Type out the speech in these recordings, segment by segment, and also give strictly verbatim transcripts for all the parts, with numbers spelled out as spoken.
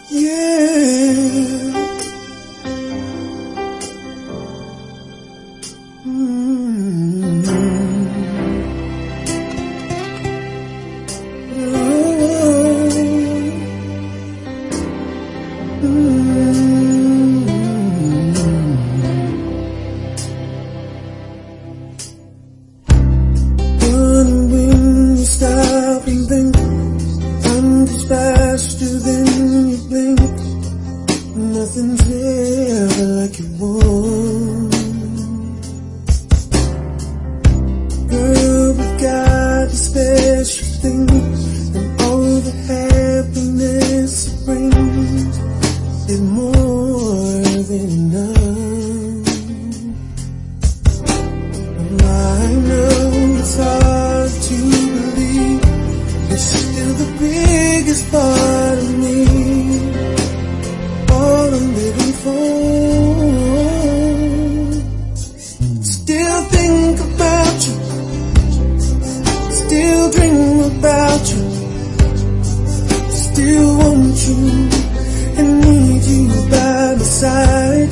Yeah. Mm-hmm. Oh. Mm-hmm. And when you stop and think, time goes faster than you blink. Nothing's ever like it was. Girl, we got a special thing, and all the happiness it brings is more than enough. I know it's hard to believe you're still the biggest part of me, all I'm living for. Still think about you, still dream about you, still want you and need you by my side.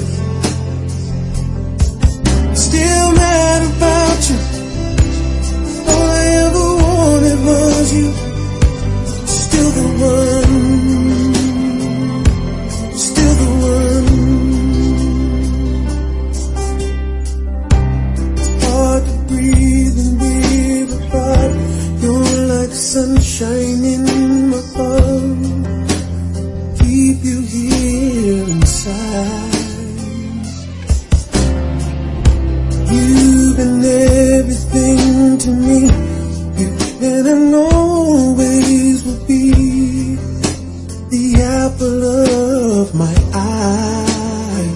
Still mad about you, all I ever wanted was you. Still the one, still the one. It's hard to breathe and we're apart. You're like sunshine in my heart. Keep you here inside. You've been everything to me. You've been and always will be the apple of my eye.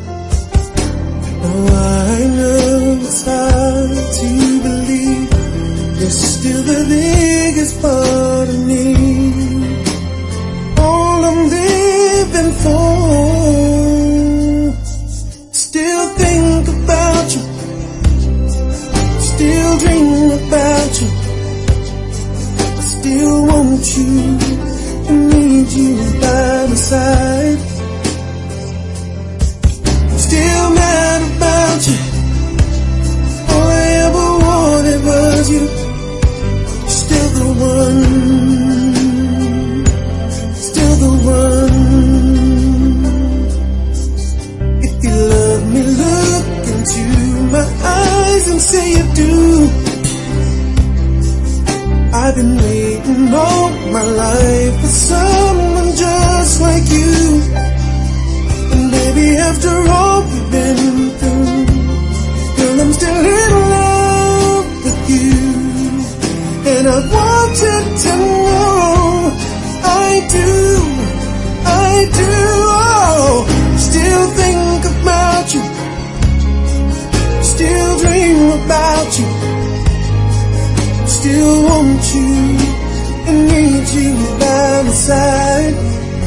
Now I know it's hard to believe you're still the biggest part of me, all I'm living for. Still think about you, still dream about you, still want you and need you by my side. Still mad about you, all I ever wanted was you. Still the one, still the one. If you love me, look into my eyes and say you do. I've been waiting all my life for someone just like you. And baby, after all we've been through, girl, I'm still in love with you. And I want you to know I do, I do. Oh, still think about you, still dream about you, still want you and need you by my side.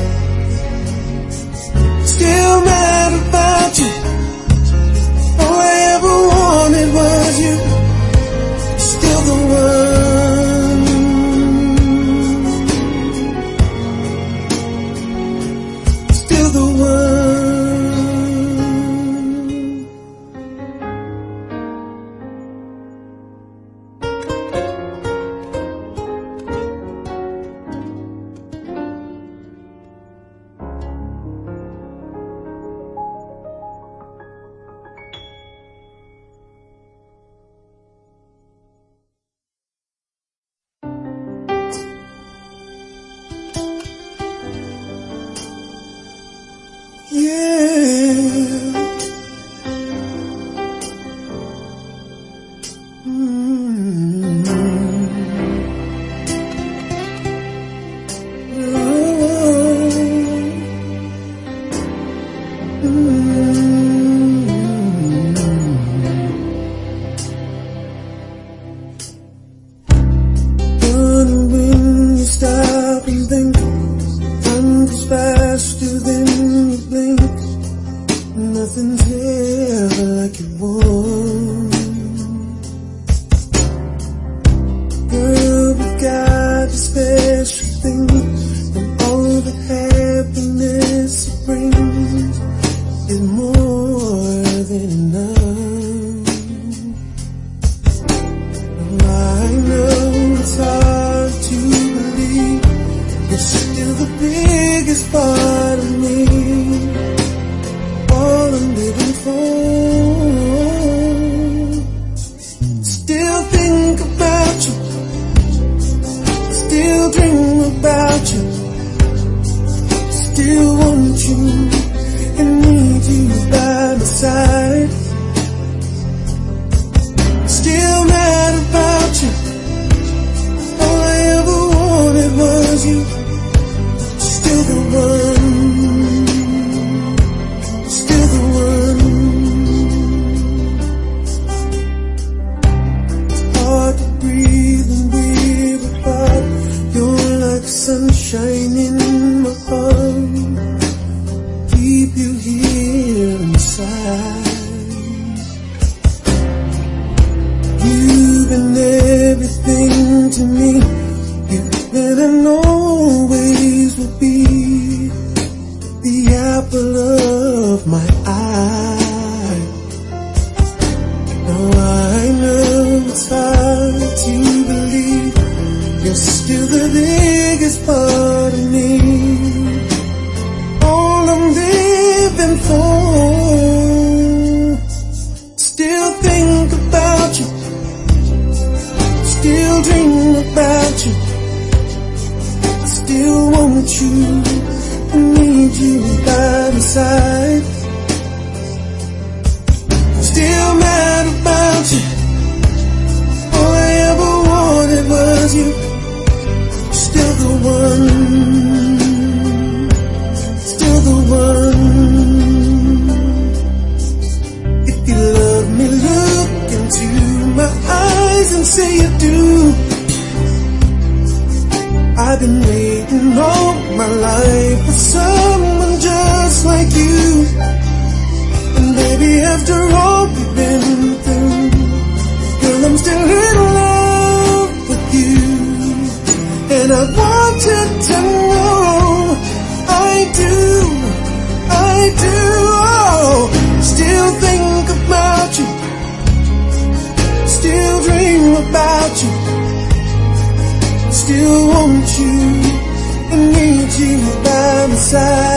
Still mad about you, all I ever wanted was you. Still the one, still the one. Yeah. Mm-hmm. Oh. Mm-hmm. And when you stop and think, time goes faster than you blink. Nothing's ever like it was. Girl, we got a special thing, and all the happiness I know it's hard to believe you're still the biggest part of me, all I'm living for. Still think about you, still dream about you, still want you and need you by my side. Still mad about you, all I ever wanted was you. Still the one, still the one. It's hard to breathe and breathe apart. You're like sunshine in my heart, keep you here inside. You've been everything to me, you've been and always will be the apple of my eye. Now I know it's hard to believe you're still the biggest part of me, all I'm living for. Still think about you, still dream about you, still want you and need you by my side. Still mad about you, all I ever wanted was you. Still the one, still the one. If you love me, look into my eyes and say you do. I've been waiting all my life for someone just like you. And baby, after all we've been through, girl, I'm still in love with you. And I want you to know I do, I do. Oh, still think about you, still dream about you, still want you and need you by my side.